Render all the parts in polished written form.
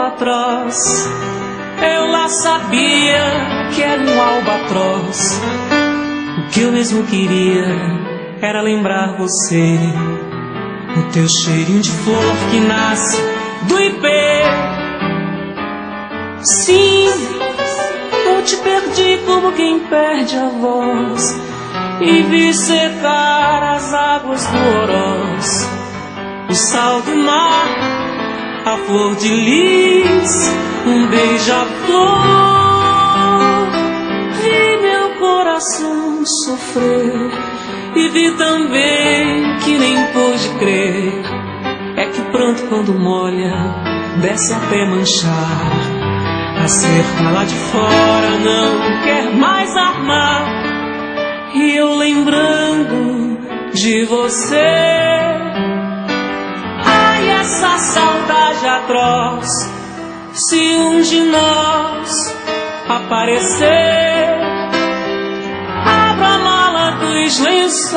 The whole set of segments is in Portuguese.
atroz. Eu lá sabia que era um albatroz. O que eu mesmo queria era lembrar você, o teu cheirinho de flor que nasce do ipê. Sim, eu te perdi como quem perde a voz, e vi secar as águas do Oroz, o sal do mar, a flor de lis, um beija-flor. Vi meu coração sofrer e vi também que nem pôde crer. É que o pranto quando molha desce até manchar. A cerca lá de fora não quer mais armar. E eu lembrando de você, ai, essa saudade atroz. Se um de nós aparecer, abra a mala dos lençóis.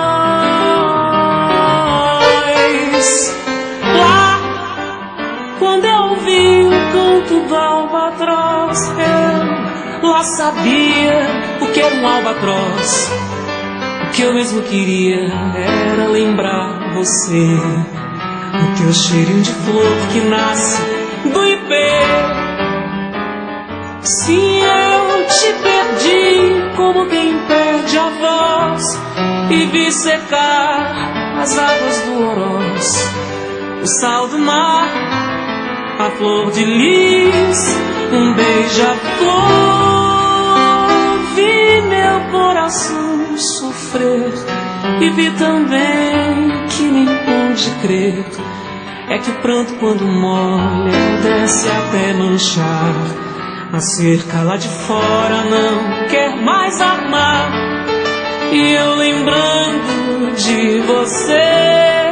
Lá, quando eu vi o canto do albatroz, eu lá sabia o que era um albatroz. O que eu mesmo queria era lembrar você, o teu cheirinho de flor que nasce do ipê. Sim, eu te perdi como quem perde a voz, e vi secar as águas do Oroz, o sal do mar, a flor de lis, um beija-flor. Vi meu coração sofrer e vi também que nem pude crer. É que o pranto quando molha desce até manchar. A cerca lá de fora não quer mais armar. E eu lembrando de você,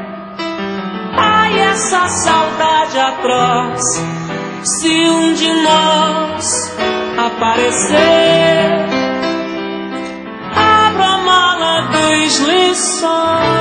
ai, essa saudade atroz. Se um de nós aparecer, abra a mala dos lençóis.